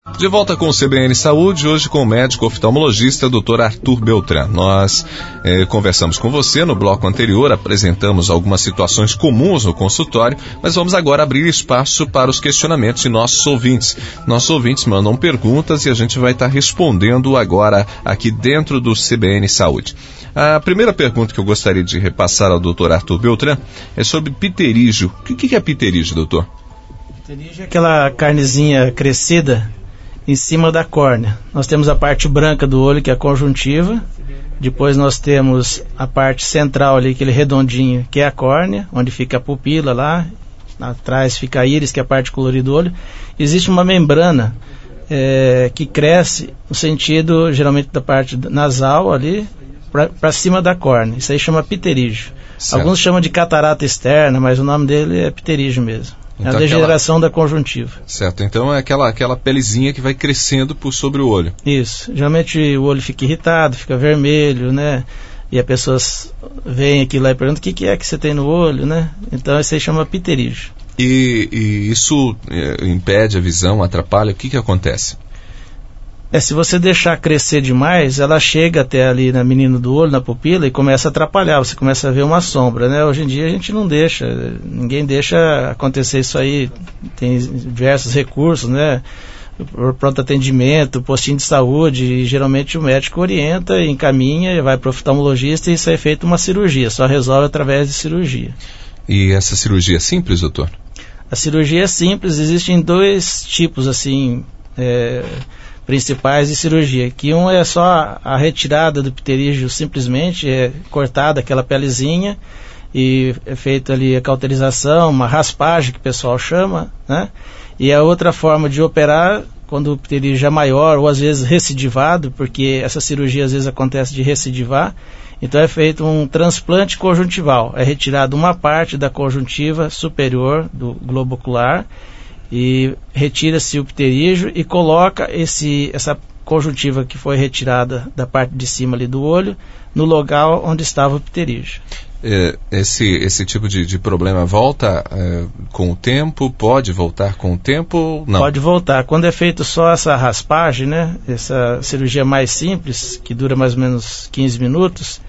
De volta com o CBN Saúde, hoje com o médico oftalmologista Dr. Arthur Beltrán. Nós conversamos com você no bloco anterior, apresentamos algumas situações comuns no consultório, mas vamos agora abrir espaço para os questionamentos de nossos ouvintes. Nossos ouvintes mandam perguntas e a gente vai estar respondendo agora aqui dentro do CBN Saúde. A primeira pergunta que eu gostaria de repassar ao Dr. Arthur Beltrán é sobre pterígio. O que é pterígio, doutor? Pterígio é aquela carnezinha crescida em cima da córnea. Nós temos a parte branca do olho, que é a conjuntiva. Depois nós temos a parte central ali, aquele redondinho, que é a córnea, onde fica a pupila lá. Atrás fica a íris, que é a parte colorida do olho. Existe uma membrana que cresce no sentido, geralmente, da parte nasal ali, para cima da córnea. Isso aí chama pterígio. Certo. Alguns chamam de catarata externa, mas o nome dele é pterígio mesmo. Então, é a degeneração da conjuntiva. Certo, então é aquela pelezinha que vai crescendo por sobre o olho. Isso, geralmente o olho fica irritado, fica vermelho, né? E as pessoas veem aquilo lá e perguntam: o que é que você tem no olho, né? Então isso aí chama pterígio. E isso impede a visão, atrapalha? O que acontece? Se você deixar crescer demais, ela chega até ali na menina do olho, na pupila, e começa a atrapalhar, você começa a ver uma sombra, né? Hoje em dia a gente não deixa, ninguém deixa acontecer isso aí, tem diversos recursos, né? Pronto atendimento, postinho de saúde, e geralmente o médico orienta, encaminha, vai para o oftalmologista e isso é feito uma cirurgia, só resolve através de cirurgia. E essa cirurgia é simples, doutor? A cirurgia é simples, existem dois tipos, assim, principais de cirurgia, que um é só a retirada do pterígio, simplesmente é cortada aquela pelezinha e é feita ali a cauterização, uma raspagem que o pessoal chama, né? E a outra forma de operar, quando o pterígio é maior ou às vezes recidivado, porque essa cirurgia às vezes acontece de recidivar, então é feito um transplante conjuntival, é retirada uma parte da conjuntiva superior do globo ocular e retira-se o pterígio e coloca essa conjuntiva que foi retirada da parte de cima ali do olho no local onde estava o pterígio. Esse tipo de problema volta com o tempo? Pode voltar com o tempo? Não. Pode voltar. Quando é feito só essa raspagem, né, essa cirurgia mais simples, que dura mais ou menos 15 minutos,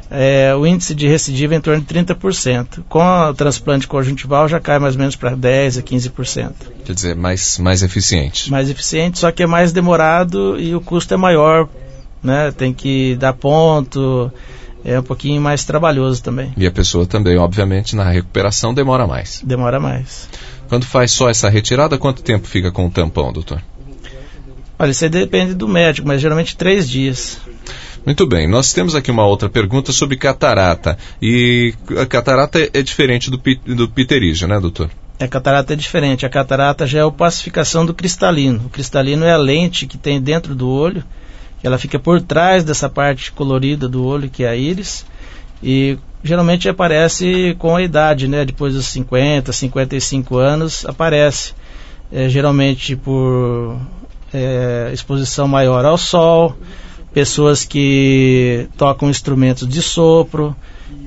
o índice de recidiva é em torno de 30%. Com o transplante conjuntival já cai mais ou menos para 10% a 15%. Quer dizer, mais eficiente. Mais eficiente, só que é mais demorado e o custo é maior, né? Tem que dar ponto, é um pouquinho mais trabalhoso também. E a pessoa também, obviamente, na recuperação demora mais. Demora mais. Quando faz só essa retirada, quanto tempo fica com o tampão, doutor? Olha, isso aí depende do médico, mas geralmente 3 dias. Muito bem, nós temos aqui uma outra pergunta sobre catarata. E a catarata é diferente do pterígio, né, doutor? A catarata é diferente. A catarata já é a opacificação do cristalino. O cristalino é a lente que tem dentro do olho. Ela fica por trás dessa parte colorida do olho, que é a íris. E geralmente aparece com a idade, né? Depois dos 50, 55 anos, aparece. Geralmente por exposição maior ao sol, pessoas que tocam instrumentos de sopro.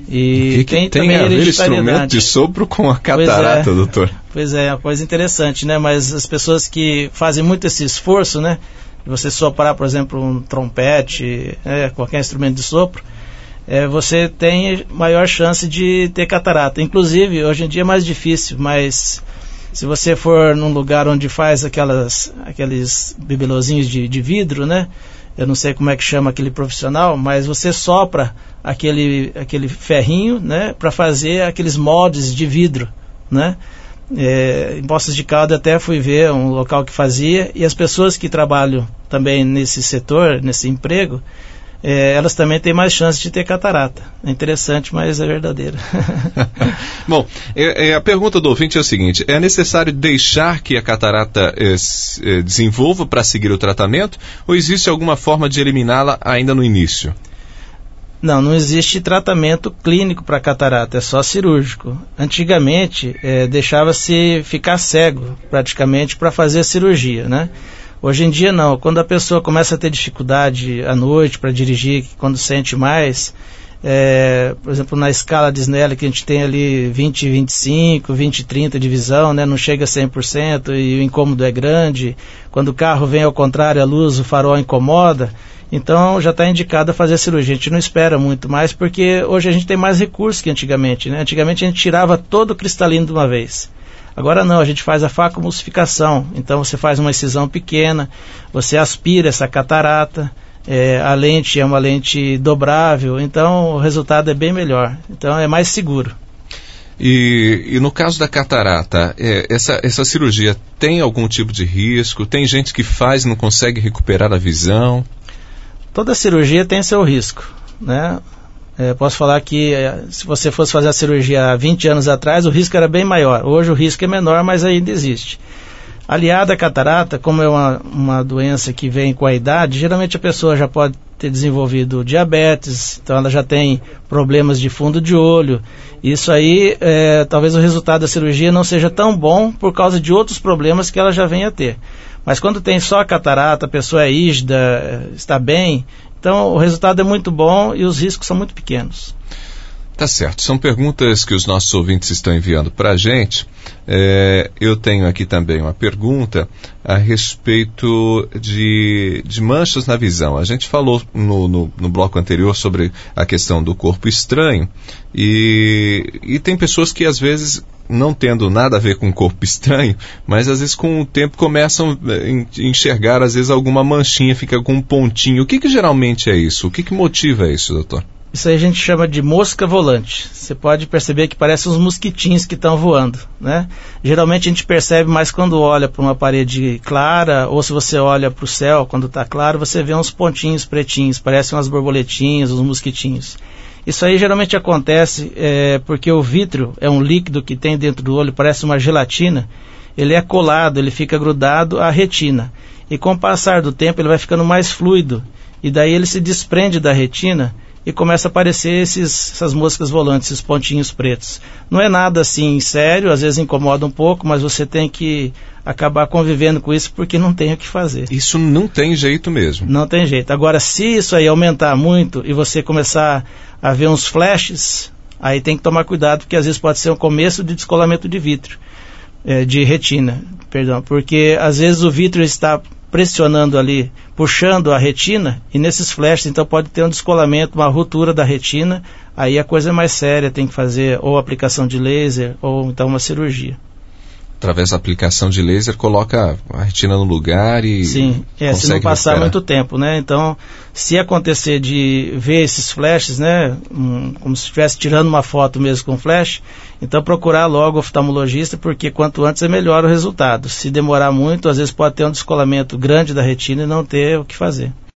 E tem a ver instrumento de sopro com a catarata, doutor? Pois é uma coisa interessante, né? Mas as pessoas que fazem muito esse esforço, né? De você soprar, por exemplo, um trompete, qualquer instrumento de sopro, você tem maior chance de ter catarata. Inclusive, hoje em dia é mais difícil, mas se você for num lugar onde faz aqueles bibelozinhos de vidro, né? Eu não sei como é que chama aquele profissional, mas você sopra aquele ferrinho, né, para fazer aqueles moldes de vidro, né? Em Poços de Caldas até fui ver um local que fazia, e as pessoas que trabalham também nesse setor, nesse emprego, elas também têm mais chance de ter catarata. É interessante, mas é verdadeiro. Bom, a pergunta do ouvinte é o seguinte: é necessário deixar que a catarata desenvolva para seguir o tratamento, ou existe alguma forma de eliminá-la ainda no início? Não existe tratamento clínico para catarata, é só cirúrgico. Antigamente, deixava-se ficar cego, praticamente, para fazer a cirurgia, né? Hoje em dia não, quando a pessoa começa a ter dificuldade à noite para dirigir, quando sente mais, Por exemplo, na escala de Snellen, que a gente tem ali 20/25, 20/30 de visão, né? Não chega a 100% e o incômodo é grande. Quando o carro vem ao contrário, a luz, o farol incomoda. Então já está indicado a fazer a cirurgia. A gente não espera muito mais, porque hoje a gente tem mais recursos que antigamente, né? Antigamente a gente tirava todo o cristalino de uma vez. Agora não, a gente faz a facomulsificação. Então você faz uma incisão pequena, você aspira essa catarata. A lente é uma lente dobrável, então o resultado é bem melhor, então é mais seguro. E no caso da catarata, essa cirurgia tem algum tipo de risco? Tem gente que faz e não consegue recuperar a visão? Toda cirurgia tem seu risco, né? Posso falar que se você fosse fazer a cirurgia há 20 anos atrás, o risco era bem maior. Hoje o risco é menor, mas ainda existe. Aliada à catarata, como é uma doença que vem com a idade, geralmente a pessoa já pode ter desenvolvido diabetes, então ela já tem problemas de fundo de olho. Isso aí, talvez o resultado da cirurgia não seja tão bom por causa de outros problemas que ela já vem a ter. Mas quando tem só a catarata, a pessoa é rígida, está bem, então o resultado é muito bom e os riscos são muito pequenos. Tá certo, são perguntas que os nossos ouvintes estão enviando para a gente. Eu tenho aqui também uma pergunta a respeito de manchas na visão. A gente falou no bloco anterior sobre a questão do corpo estranho e tem pessoas que às vezes, não tendo nada a ver com o corpo estranho, mas às vezes com o tempo começam a enxergar às vezes alguma manchinha, fica com um pontinho. O que geralmente é isso? O que motiva isso, doutor? Isso aí a gente chama de mosca volante. Você pode perceber que parecem uns mosquitinhos que estão voando, né? Geralmente a gente percebe mais quando olha para uma parede clara, ou se você olha para o céu quando está claro, você vê uns pontinhos pretinhos, parecem umas borboletinhas, uns mosquitinhos. Isso aí geralmente acontece porque o vítreo é um líquido que tem dentro do olho, parece uma gelatina. Ele é colado, ele fica grudado à retina. E com o passar do tempo ele vai ficando mais fluido. E daí ele se desprende da retina e começa a aparecer essas moscas volantes, esses pontinhos pretos. Não é nada assim sério, às vezes incomoda um pouco, mas você tem que acabar convivendo com isso porque não tem o que fazer. Isso não tem jeito mesmo. Não tem jeito. Agora, se isso aí aumentar muito e você começar a ver uns flashes, aí tem que tomar cuidado, porque às vezes pode ser um começo de descolamento de vítreo, de retina, perdão, porque às vezes o vítreo está pressionando ali, puxando a retina, e nesses flashes então pode ter um descolamento, uma ruptura da retina, aí a coisa é mais séria, tem que fazer ou aplicação de laser ou então uma cirurgia. Através da aplicação de laser, coloca a retina no lugar e sim, se não passar recuperar muito tempo, né? Então, se acontecer de ver esses flashes, né, como se estivesse tirando uma foto mesmo com flash, então procurar logo o oftalmologista, porque quanto antes é melhor o resultado. Se demorar muito, às vezes pode ter um descolamento grande da retina e não ter o que fazer.